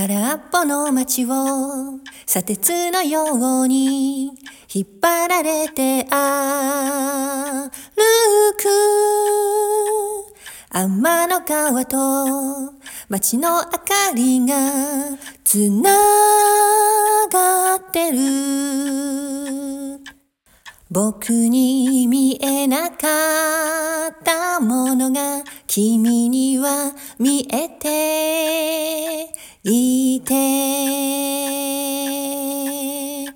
空っぽの街を砂鉄のように引っ張られて歩く。天の川と街の明かりがつながってる。僕に見えなかったものが君には見えていて、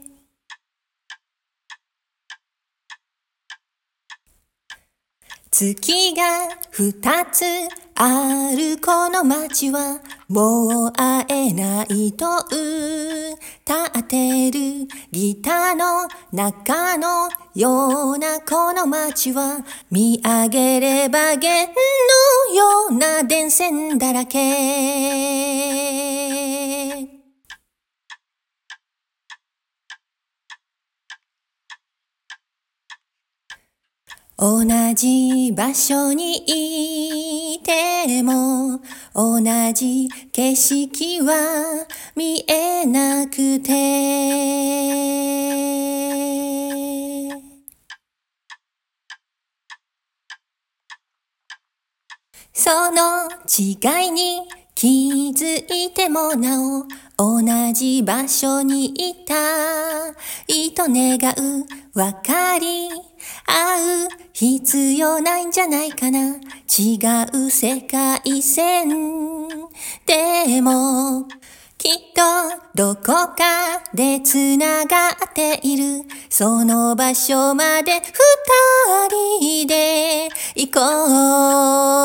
月が2つあるこの街はもう会えないと歌ってる。ギターの中のようなこの街は見上げれば弦のような電線だらけ。同じ場所にいても同じ景色は見えなくて、その違いに気づいてもなお同じ場所にいたいと願う。分かり合う必要ないんじゃないかな。違う世界線でもきっとどこかでつながっている。その場所まで二人で行こう。